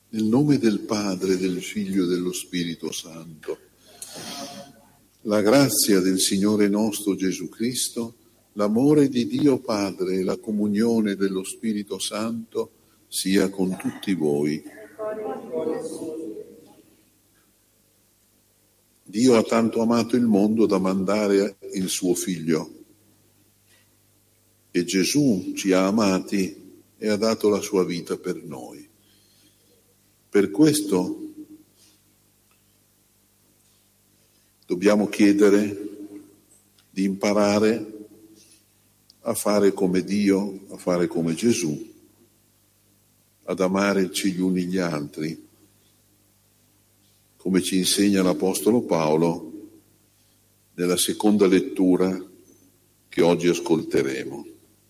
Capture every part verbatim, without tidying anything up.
Nel nome del Padre, del Figlio e dello Spirito Santo. La grazia del Signore nostro Gesù Cristo, l'amore di Dio Padre e la comunione dello Spirito Santo sia con tutti voi. Dio ha tanto amato il mondo da mandare il suo Figlio. E Gesù ci ha amati e ha dato la sua vita per noi. Per questo dobbiamo chiedere di imparare a fare come Dio, a fare come Gesù, ad amarci gli uni gli altri, come ci insegna l'Apostolo Paolo nella seconda lettura che oggi ascolteremo.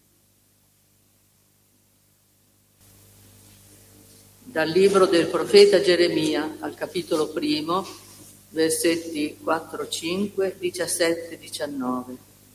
Dal libro del profeta Geremia, al capitolo primo, versetti quattro, cinque, diciassette, diciannove.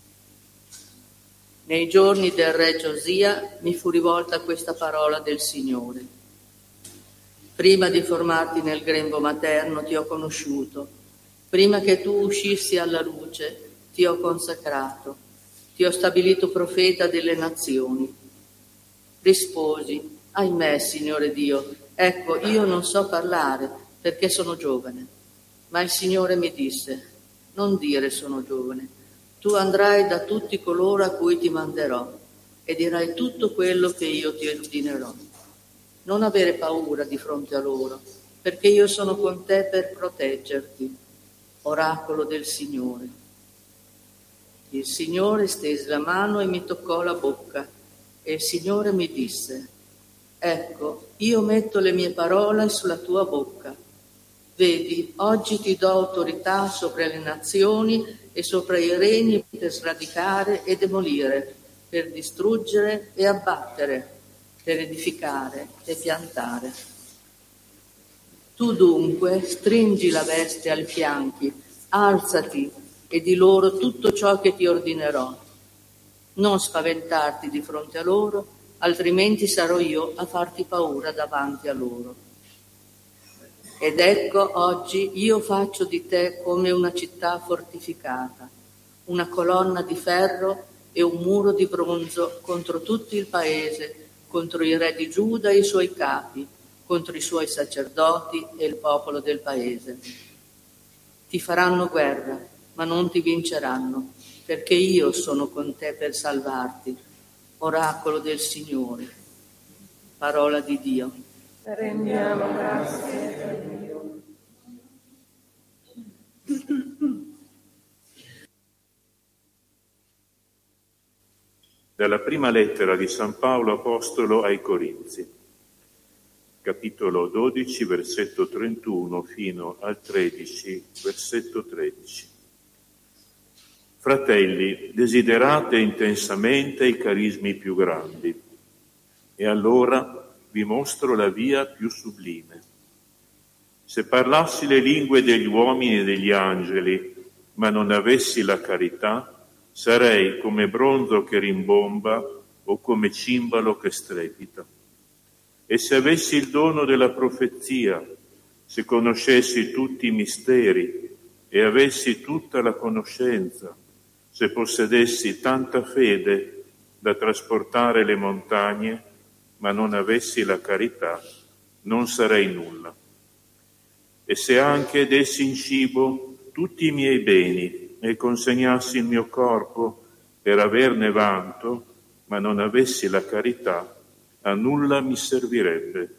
Nei giorni del re Giosia mi fu rivolta questa parola del Signore. Prima di formarti nel grembo materno ti ho conosciuto, prima che tu uscissi alla luce ti ho consacrato, ti ho stabilito profeta delle nazioni. Risposi: ahimè, Signore Dio, ecco, io non so parlare perché sono giovane. Ma il Signore mi disse: non dire sono giovane, tu andrai da tutti coloro a cui ti manderò e dirai tutto quello che io ti ordinerò. Non avere paura di fronte a loro, perché io sono con te per proteggerti, oracolo del Signore. Il Signore stese la mano e mi toccò la bocca, e il Signore mi disse: ecco, io metto le mie parole sulla tua bocca. Vedi, oggi ti do autorità sopra le nazioni e sopra i regni per sradicare e demolire, per distruggere e abbattere, per edificare e piantare. Tu dunque stringi la veste ai fianchi, alzati e di loro tutto ciò che ti ordinerò. Non spaventarti di fronte a loro, altrimenti sarò io a farti paura davanti a loro. Ed ecco, oggi io faccio di te come una città fortificata, una colonna di ferro e un muro di bronzo contro tutto il paese, contro i re di Giuda e i suoi capi, contro i suoi sacerdoti e il popolo del paese. Ti faranno guerra, ma non ti vinceranno, perché io sono con te per salvarti, oracolo del Signore. Parola di Dio. Rendiamo grazie a Dio. Dalla prima lettera di San Paolo Apostolo ai Corinzi, capitolo dodici, versetto trentuno fino al tredici, versetto tredici. Fratelli, desiderate intensamente i carismi più grandi, e allora vi mostro la via più sublime. Se parlassi le lingue degli uomini e degli angeli, ma non avessi la carità, sarei come bronzo che rimbomba o come cimbalo che strepita. E se avessi il dono della profezia, se conoscessi tutti i misteri e avessi tutta la conoscenza, se possedessi tanta fede da trasportare le montagne, ma non avessi la carità, non sarei nulla. E se anche dessi in cibo tutti i miei beni e consegnassi il mio corpo per averne vanto, ma non avessi la carità, a nulla mi servirebbe.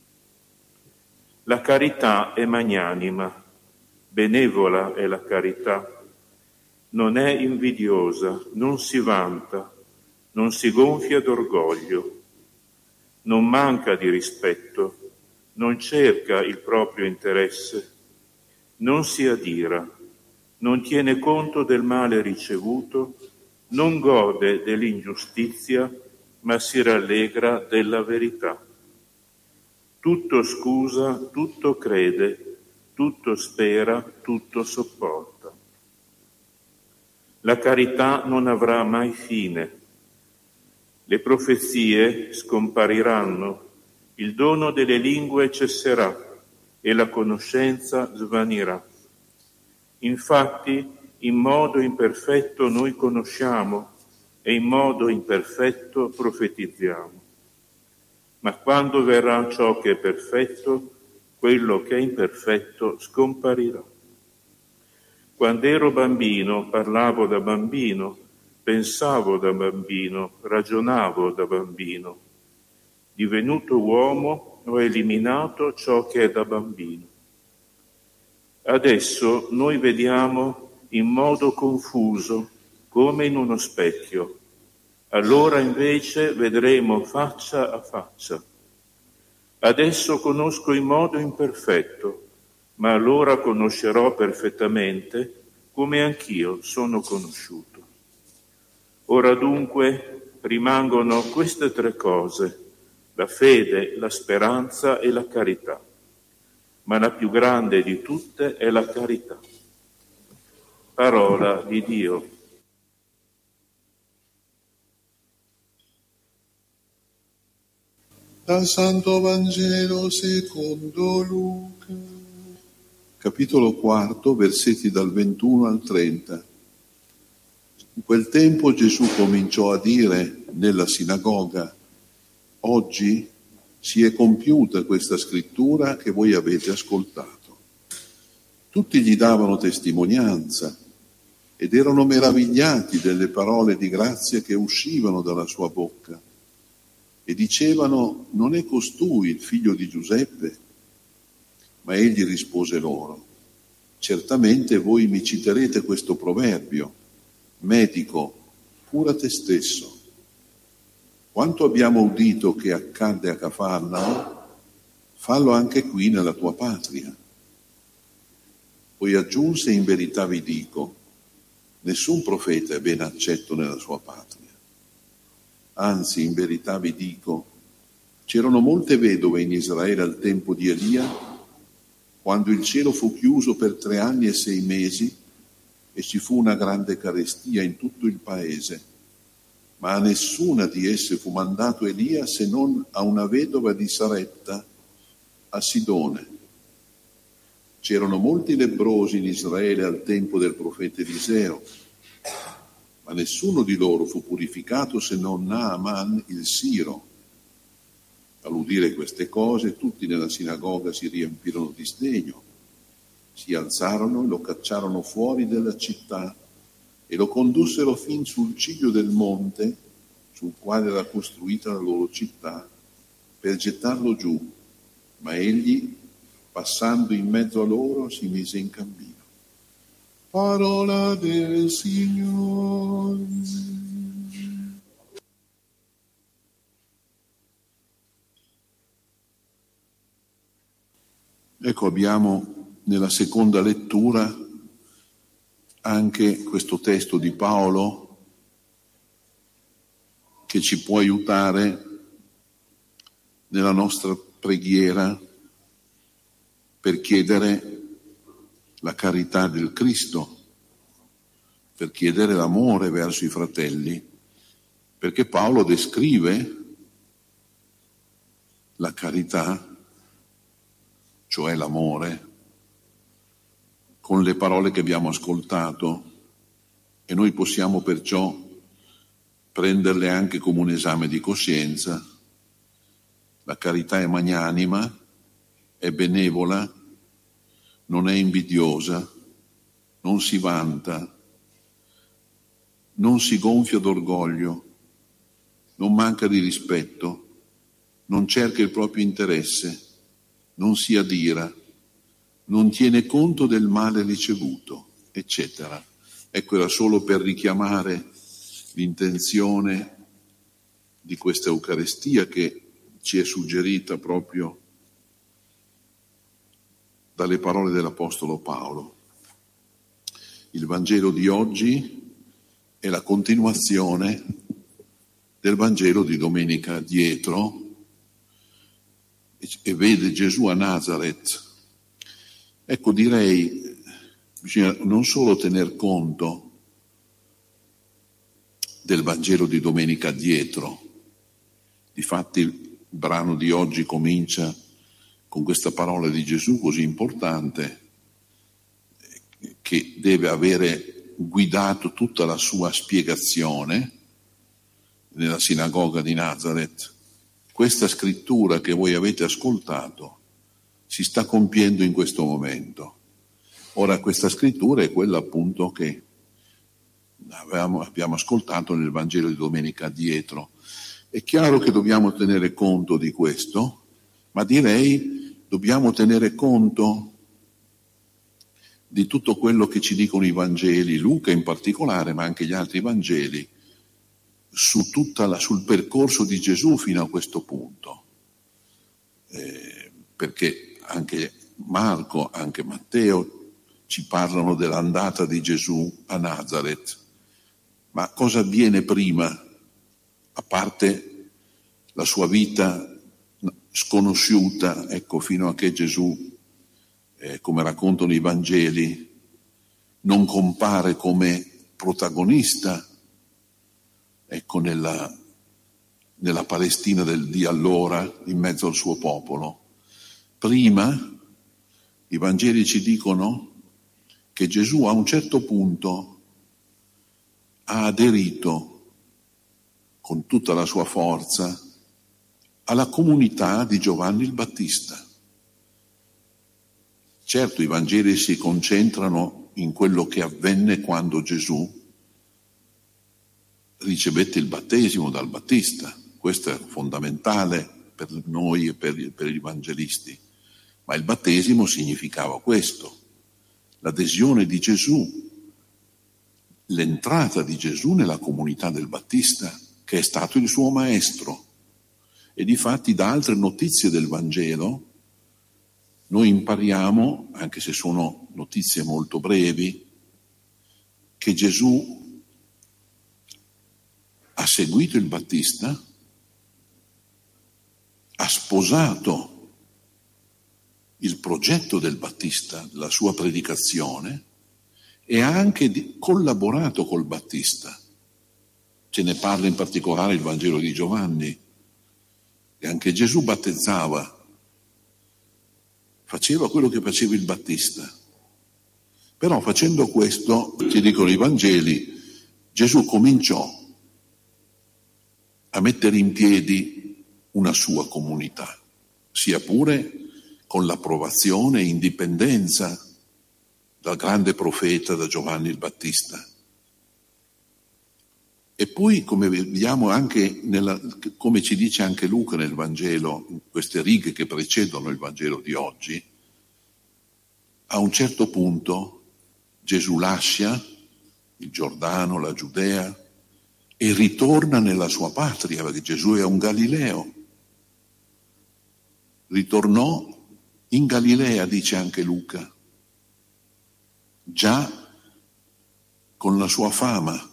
La carità è magnanima, benevola è la carità, non è invidiosa, non si vanta, non si gonfia d'orgoglio, non manca di rispetto, non cerca il proprio interesse, non si adira, non tiene conto del male ricevuto, non gode dell'ingiustizia, ma si rallegra della verità. Tutto scusa, tutto crede, tutto spera, tutto sopporta. La carità non avrà mai fine. Le profezie scompariranno, il dono delle lingue cesserà e la conoscenza svanirà. Infatti, in modo imperfetto noi conosciamo e in modo imperfetto profetizziamo. Ma quando verrà ciò che è perfetto, quello che è imperfetto scomparirà. Quando ero bambino, parlavo da bambino, pensavo da bambino, ragionavo da bambino. Divenuto uomo, ho eliminato ciò che è da bambino. Adesso noi vediamo in modo confuso, come in uno specchio. Allora invece vedremo faccia a faccia. Adesso conosco in modo imperfetto, ma allora conoscerò perfettamente come anch'io sono conosciuto. Ora dunque rimangono queste tre cose: la fede, la speranza e la carità. Ma la più grande di tutte è la carità. Parola di Dio. Dal Santo Vangelo secondo Luca. Capitolo quarto, versetti dal ventuno al trenta. In quel tempo Gesù cominciò a dire nella sinagoga: oggi si è compiuta questa scrittura che voi avete ascoltato. Tutti gli davano testimonianza ed erano meravigliati delle parole di grazia che uscivano dalla sua bocca. E dicevano: non è costui il figlio di Giuseppe? Ma egli rispose loro: certamente voi mi citerete questo proverbio: medico, cura te stesso. Quanto abbiamo udito che accadde a Cafarnao, fallo anche qui nella tua patria. Poi aggiunse: in verità vi dico, nessun profeta è ben accetto nella sua patria. Anzi, in verità vi dico, c'erano molte vedove in Israele al tempo di Elia, quando il cielo fu chiuso per tre anni e sei mesi e ci fu una grande carestia in tutto il paese. Ma a nessuna di esse fu mandato Elia se non a una vedova di Sarepta, a Sidone. C'erano molti lebbrosi in Israele al tempo del profeta Eliseo, ma nessuno di loro fu purificato se non Naaman il Siro. All'udire queste cose, tutti nella sinagoga si riempirono di sdegno. Si alzarono e lo cacciarono fuori della città e lo condussero fin sul ciglio del monte sul quale era costruita la loro città, per gettarlo giù. Ma egli, passando in mezzo a loro, si mise in cammino. Parola del Signore. Ecco, abbiamo nella seconda lettura anche questo testo di Paolo che ci può aiutare nella nostra preghiera per chiedere la carità del Cristo, per chiedere l'amore verso i fratelli, perché Paolo descrive la carità, cioè l'amore, con le parole che abbiamo ascoltato, e noi possiamo perciò prenderle anche come un esame di coscienza. La carità è magnanima, è benevola, non è invidiosa, non si vanta, non si gonfia d'orgoglio, non manca di rispetto, non cerca il proprio interesse, non si adira, non tiene conto del male ricevuto, eccetera. Ecco, era solo per richiamare l'intenzione di questa Eucaristia che ci è suggerita proprio dalle parole dell'Apostolo Paolo. Il Vangelo di oggi è la continuazione del Vangelo di domenica dietro e vede Gesù a Nazareth. Ecco, direi, bisogna non solo tener conto del Vangelo di domenica dietro, difatti Il brano di oggi comincia con questa parola di Gesù così importante, che deve avere guidato tutta la sua spiegazione nella sinagoga di Nazareth. Questa scrittura che voi avete ascoltato si sta compiendo in questo momento. Ora, questa scrittura è quella appunto che avevamo, abbiamo ascoltato nel Vangelo di domenica addietro. È chiaro che dobbiamo tenere conto di questo, ma direi dobbiamo tenere conto di tutto quello che ci dicono i Vangeli, Luca in particolare, ma anche gli altri Vangeli, su tutta la, sul percorso di Gesù fino a questo punto. Eh, perché anche Marco, anche Matteo ci parlano dell'andata di Gesù a Nazareth. Ma cosa avviene prima, a parte la sua vita sconosciuta, ecco, fino a che Gesù, eh, come raccontano i Vangeli, non compare come protagonista, ecco, nella, nella Palestina del, di allora, in mezzo al suo popolo. Prima i Vangeli ci dicono che Gesù a un certo punto ha aderito con tutta la sua forza alla comunità di Giovanni il Battista. Certo, i Vangeli si concentrano in quello che avvenne quando Gesù ricevette il battesimo dal Battista. Questo è fondamentale per noi e per, per gli evangelisti. Ma il battesimo significava questo, l'adesione di Gesù, l'entrata di Gesù nella comunità del Battista, che è stato il suo maestro. E difatti da altre notizie del Vangelo noi impariamo, anche se sono notizie molto brevi, che Gesù ha seguito il Battista, ha sposato il progetto del Battista, la sua predicazione, e ha anche collaborato col Battista. Ce ne parla in particolare il Vangelo di Giovanni, che anche Gesù battezzava, faceva quello che faceva il Battista. Però facendo questo, ci dicono i Vangeli, Gesù cominciò a mettere in piedi una sua comunità, sia pure con l'approvazione e indipendenza dal grande profeta, da Giovanni il Battista. E poi, come vediamo anche, nella, come ci dice anche Luca nel Vangelo, in queste righe che precedono il Vangelo di oggi, a un certo punto Gesù lascia il Giordano, la Giudea, e ritorna nella sua patria, perché Gesù è un Galileo. Ritornò in Galilea, dice anche Luca, già con la sua fama.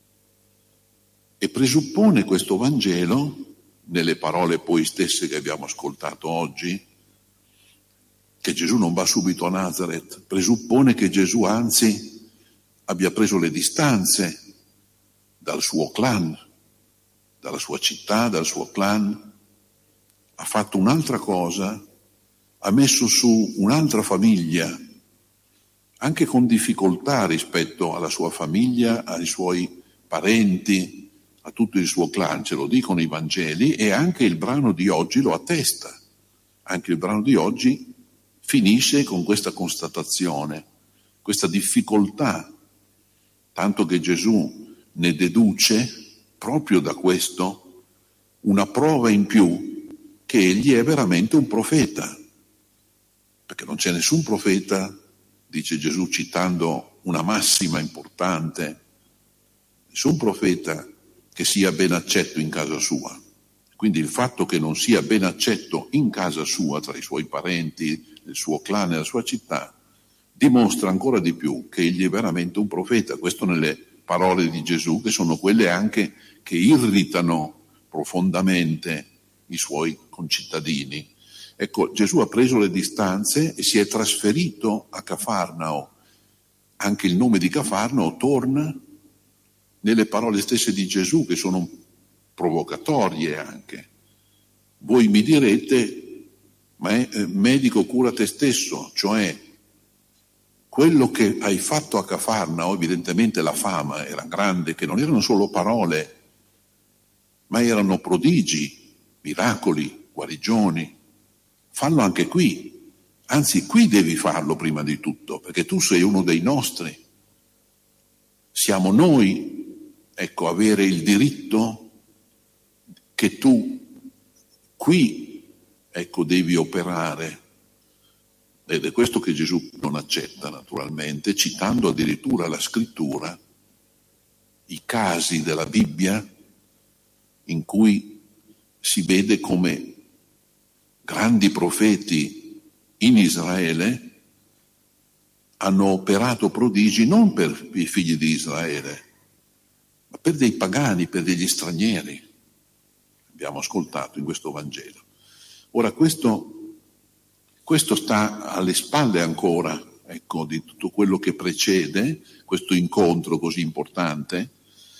E presuppone questo Vangelo, nelle parole poi stesse che abbiamo ascoltato oggi, che Gesù non va subito a Nazareth, presuppone che Gesù anzi abbia preso le distanze dal suo clan, dalla sua città, dal suo clan, ha fatto un'altra cosa, ha messo su un'altra famiglia, anche con difficoltà rispetto alla sua famiglia, ai suoi parenti, a tutto il suo clan, ce lo dicono i Vangeli, e anche il brano di oggi lo attesta. Anche il brano di oggi finisce con questa constatazione, questa difficoltà, tanto che Gesù ne deduce proprio da questo una prova in più che egli è veramente un profeta, perché non c'è nessun profeta, dice Gesù citando una massima importante, nessun profeta che sia ben accetto in casa sua. Quindi il fatto che non sia ben accetto in casa sua, tra i suoi parenti, il suo clan e la sua città, dimostra ancora di più che egli è veramente un profeta. Questo nelle parole di Gesù, che sono quelle anche che irritano profondamente i suoi concittadini. Ecco, Gesù ha preso le distanze e si è trasferito a Cafarnao. Anche il nome di Cafarnao torna nelle parole stesse di Gesù, che sono provocatorie anche. Voi mi direte, ma è, medico, cura te stesso, cioè quello che hai fatto a Cafarnao, evidentemente la fama era grande, che non erano solo parole, ma erano prodigi, miracoli, guarigioni. Fallo anche qui, anzi qui devi farlo prima di tutto, perché tu sei uno dei nostri. Siamo noi, ecco, avere il diritto che tu qui, ecco, devi operare. Ed è questo che Gesù non accetta, naturalmente, citando addirittura la scrittura, i casi della Bibbia in cui si vede come grandi profeti in Israele hanno operato prodigi non per i figli di Israele, ma per dei pagani, per degli stranieri. Abbiamo ascoltato in questo Vangelo. Ora questo, questo sta alle spalle ancora, ecco, di tutto quello che precede questo incontro così importante,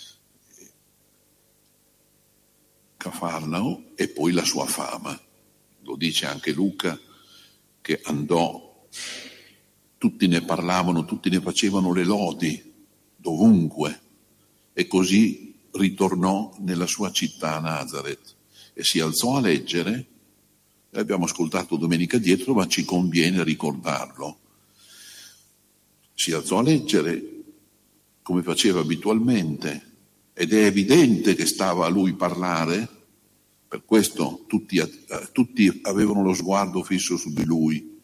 Cafarnao, e poi la sua fama. Lo dice anche Luca, che andò, tutti ne parlavano, tutti ne facevano le lodi, dovunque, e così ritornò nella sua città Nazareth e si alzò a leggere. L'abbiamo ascoltato domenica dietro, ma ci conviene ricordarlo. Si alzò a leggere come faceva abitualmente, ed è evidente che stava a lui parlare, per questo tutti, tutti avevano lo sguardo fisso su di lui.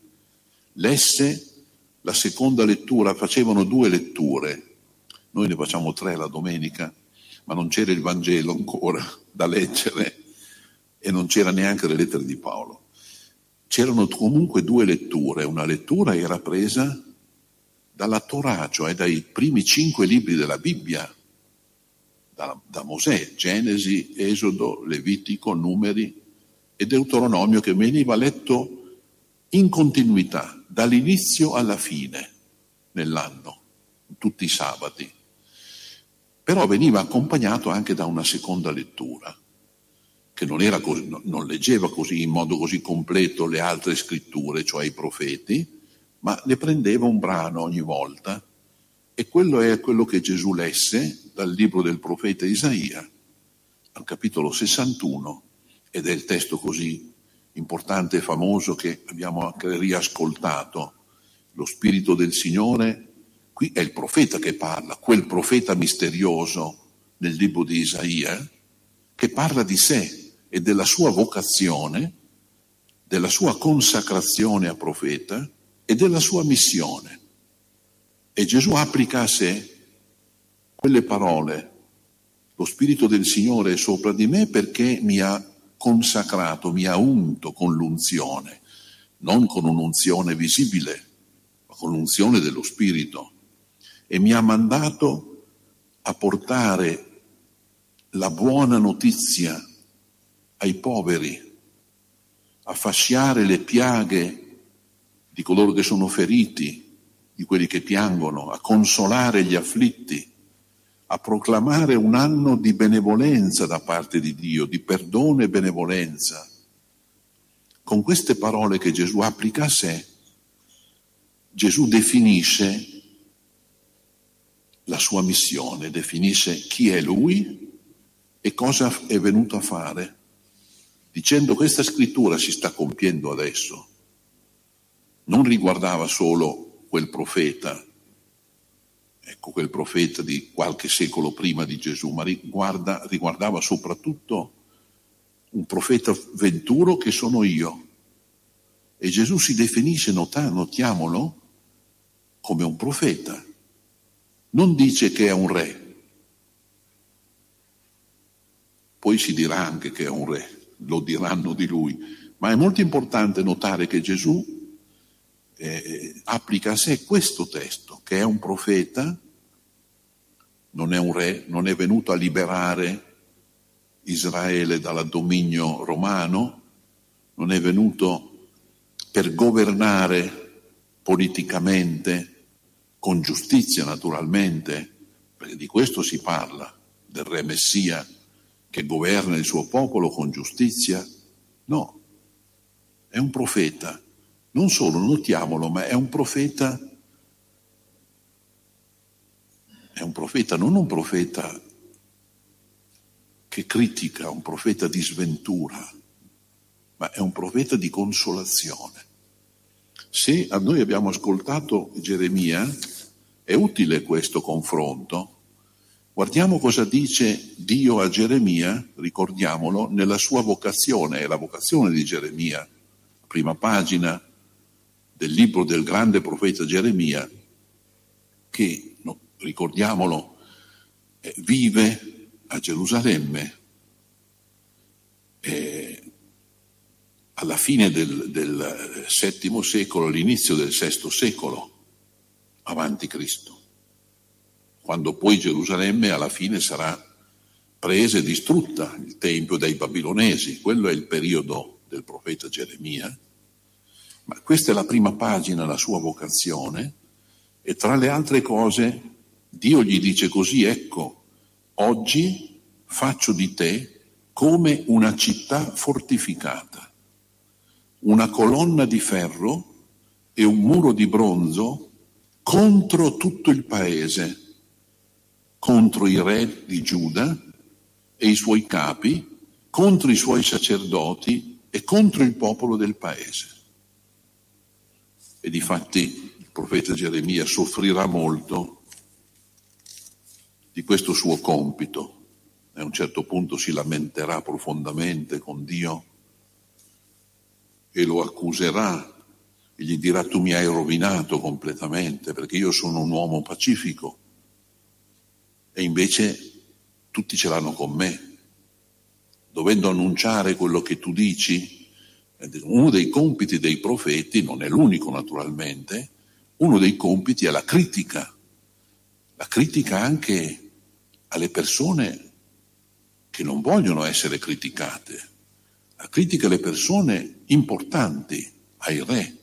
Lesse la seconda lettura, facevano due letture, noi ne facciamo tre la domenica, ma non c'era il Vangelo ancora da leggere e non c'era neanche le lettere di Paolo. C'erano comunque due letture, una lettura era presa dalla Torah, cioè dai primi cinque libri della Bibbia, da, da Mosè, Genesi, Esodo, Levitico, Numeri e Deuteronomio, che veniva letto in continuità, dall'inizio alla fine nell'anno, tutti i sabati. Però veniva accompagnato anche da una seconda lettura, che non, era così, non leggeva così in modo così completo le altre scritture, cioè i profeti, ma ne prendeva un brano ogni volta, e quello è quello che Gesù lesse dal libro del profeta Isaia, al capitolo sessantuno, ed è il testo così importante e famoso che abbiamo anche riascoltato. Lo Spirito del Signore, qui è il profeta che parla, quel profeta misterioso nel libro di Isaia, che parla di sé e della sua vocazione, della sua consacrazione a profeta e della sua missione. E Gesù applica a sé quelle parole: lo Spirito del Signore è sopra di me perché mi ha consacrato, mi ha unto con l'unzione, non con un'unzione visibile, ma con l'unzione dello Spirito, e mi ha mandato a portare la buona notizia ai poveri, a fasciare le piaghe di coloro che sono feriti, di quelli che piangono, a consolare gli afflitti, a proclamare un anno di benevolenza da parte di Dio, di perdono e benevolenza. Con queste parole che Gesù applica a sé, Gesù definisce la sua missione, definisce chi è Lui e cosa è venuto a fare, dicendo: questa scrittura si sta compiendo adesso. Non riguardava solo quel profeta, ecco, quel profeta di qualche secolo prima di Gesù, ma riguarda, riguardava soprattutto un profeta venturo che sono io. E Gesù si definisce, nota, notiamolo, come un profeta. Non dice che è un re. Poi si dirà anche che è un re, lo diranno di lui. Ma è molto importante notare che Gesù eh, applica a sé questo testo, che è un profeta, non è un re, non è venuto a liberare Israele dal dominio romano, non è venuto per governare politicamente, con giustizia naturalmente, perché di questo si parla, del re Messia che governa il suo popolo con giustizia No, è un profeta. Non solo, notiamolo, ma è un profeta, è un profeta, non un profeta che critica, un profeta di sventura, ma è un profeta di consolazione. Se a noi abbiamo ascoltato Geremia, è utile questo confronto. Guardiamo cosa dice Dio a Geremia, ricordiamolo, nella sua vocazione, è la vocazione di Geremia, prima pagina del libro del grande profeta Geremia, che, no, ricordiamolo, eh, vive a Gerusalemme eh, alla fine del, del settimo secolo, all'inizio del sesto secolo avanti Cristo, quando poi Gerusalemme alla fine sarà presa e distrutta, il Tempio, dai babilonesi. Quello è il periodo del profeta Geremia, ma questa è la prima pagina, la sua vocazione, e tra le altre cose Dio gli dice così: ecco, oggi faccio di te come una città fortificata, una colonna di ferro e un muro di bronzo contro tutto il paese, contro i re di Giuda e i suoi capi, contro i suoi sacerdoti e contro il popolo del paese. E difatti il profeta Geremia soffrirà molto di questo suo compito. A un certo punto si lamenterà profondamente con Dio e lo accuserà e gli dirà: tu mi hai rovinato completamente, perché io sono un uomo pacifico e invece tutti ce l'hanno con me, dovendo annunciare quello che tu dici. Uno dei compiti dei profeti, non è l'unico naturalmente, uno dei compiti è la critica, la critica anche alle persone che non vogliono essere criticate, la critica alle persone importanti, ai re,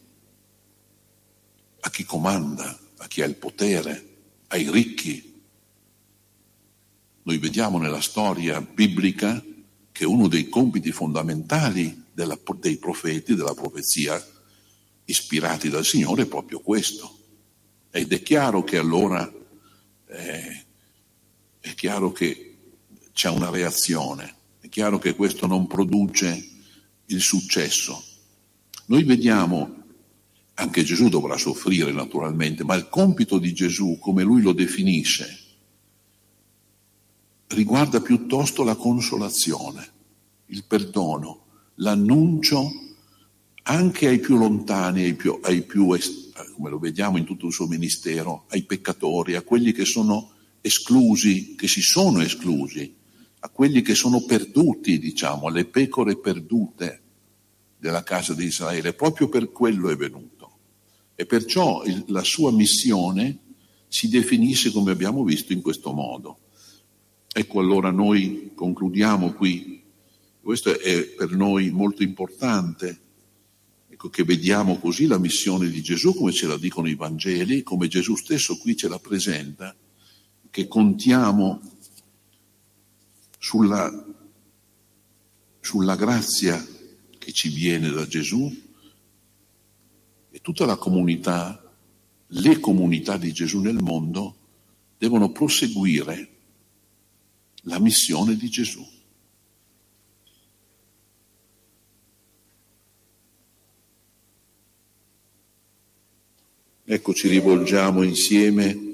a chi comanda, a chi ha il potere, ai ricchi. Noi vediamo nella storia biblica che uno dei compiti fondamentali della, dei profeti, della profezia ispirati dal Signore è proprio questo. Ed è chiaro che allora eh, è chiaro che c'è una reazione, è chiaro che questo non produce il successo. Noi vediamo, anche Gesù dovrà soffrire naturalmente, ma il compito di Gesù, come lui lo definisce, riguarda piuttosto la consolazione, il perdono, l'annuncio anche ai più lontani, ai più, ai più, come lo vediamo in tutto il suo ministero, ai peccatori, a quelli che sono esclusi, che si sono esclusi, a quelli che sono perduti, diciamo, alle pecore perdute della casa di Israele. Proprio per quello è venuto. E perciò il, la sua missione si definisce, come abbiamo visto, in questo modo. Ecco, allora noi concludiamo qui. Questo è per noi molto importante, ecco, che vediamo così la missione di Gesù, come ce la dicono i Vangeli, come Gesù stesso qui ce la presenta, che contiamo sulla, sulla grazia che ci viene da Gesù, e tutta la comunità, le comunità di Gesù nel mondo devono proseguire la missione di Gesù. Ecco, ci rivolgiamo insieme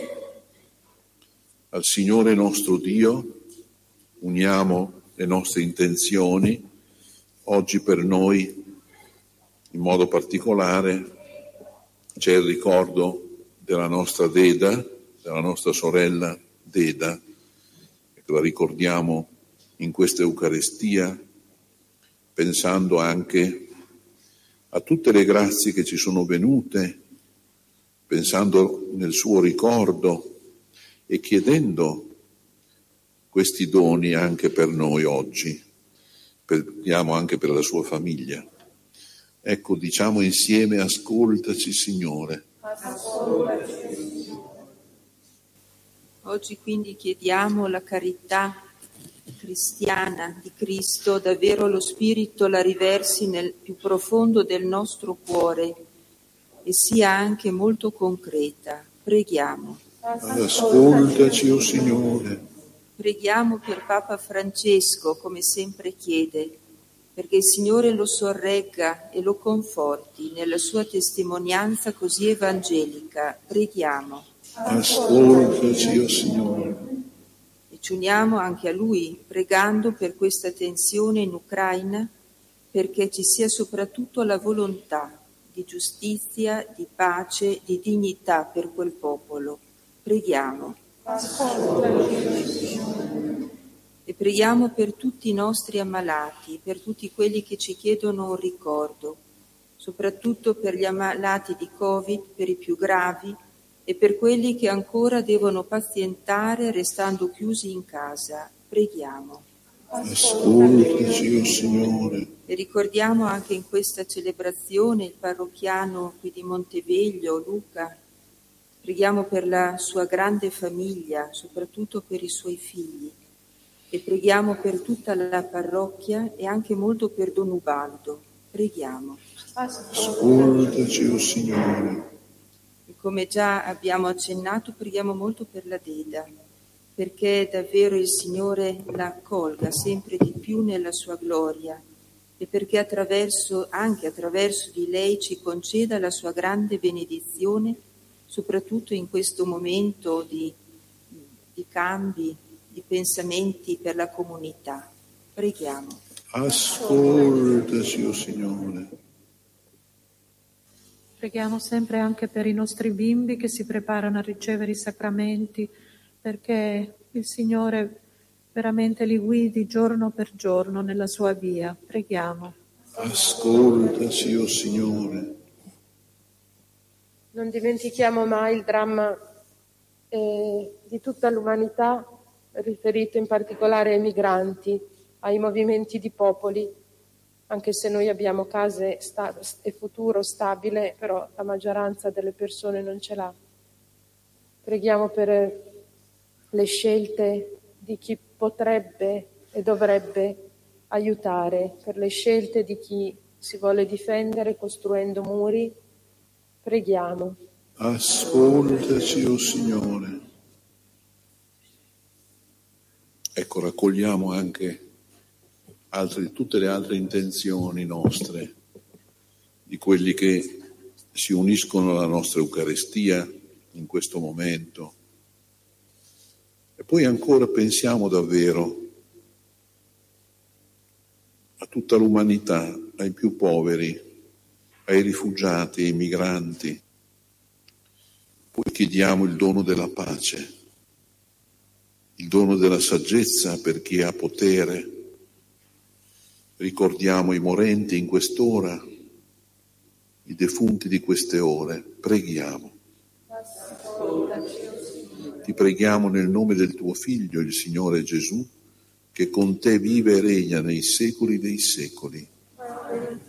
al Signore nostro Dio, uniamo le nostre intenzioni. Oggi per noi, in modo particolare, c'è il ricordo della nostra Deda, della nostra sorella Deda, che la ricordiamo in questa Eucaristia, pensando anche a tutte le grazie che ci sono venute, pensando nel suo ricordo e chiedendo questi doni anche per noi oggi, preghiamo anche per la sua famiglia. Ecco, diciamo insieme: ascoltaci, Signore. Ascoltaci. Oggi quindi chiediamo la carità cristiana di Cristo, davvero lo Spirito la riversi nel più profondo del nostro cuore e sia anche molto concreta. Preghiamo. Ascoltaci, o Signore. Preghiamo per Papa Francesco, come sempre chiede, perché il Signore lo sorregga e lo conforti nella sua testimonianza così evangelica. Preghiamo. Ascoltaci, o Signore. E ci uniamo anche a Lui, pregando per questa tensione in Ucraina, perché ci sia soprattutto la volontà di giustizia, di pace, di dignità per quel popolo. Preghiamo. E preghiamo per tutti i nostri ammalati, per tutti quelli che ci chiedono un ricordo, soprattutto per gli ammalati di Covid, per i più gravi e per quelli che ancora devono pazientare restando chiusi in casa. Preghiamo. Ascoltaci, o Signore. E ricordiamo anche in questa celebrazione il parrocchiano qui di Monteveglio, Luca. Preghiamo per la sua grande famiglia, soprattutto per i suoi figli. E preghiamo per tutta la parrocchia e anche molto per Don Ubaldo. Preghiamo. Ascoltaci, o Signore. E come già abbiamo accennato, preghiamo molto per la Deda, perché davvero il Signore la accolga sempre di più nella sua gloria e perché attraverso, anche attraverso di lei ci conceda la sua grande benedizione, soprattutto in questo momento di, di cambi, di pensamenti per la comunità. Preghiamo. Ascoltaci, o Signore. Preghiamo sempre anche per i nostri bimbi che si preparano a ricevere i sacramenti, perché il Signore veramente li guidi giorno per giorno nella sua via. Preghiamo. Ascoltaci, o Signore. Non dimentichiamo mai il dramma eh, di tutta l'umanità, riferito in particolare ai migranti, ai movimenti di popoli, anche se noi abbiamo case sta- e futuro stabile, però la maggioranza delle persone non ce l'ha. Preghiamo per le scelte di chi potrebbe e dovrebbe aiutare, per le scelte di chi si vuole difendere costruendo muri. Preghiamo. Ascoltaci, o Signore. Ecco, raccogliamo anche altre, tutte le altre intenzioni nostre, di quelli che si uniscono alla nostra Eucaristia in questo momento. E poi ancora pensiamo davvero a tutta l'umanità, ai più poveri, ai rifugiati, ai migranti. Poi chiediamo il dono della pace, il dono della saggezza per chi ha potere. Ricordiamo i morenti in quest'ora, i defunti di queste ore. Preghiamo. Ti preghiamo nel nome del tuo Figlio, il Signore Gesù, che con te vive e regna nei secoli dei secoli.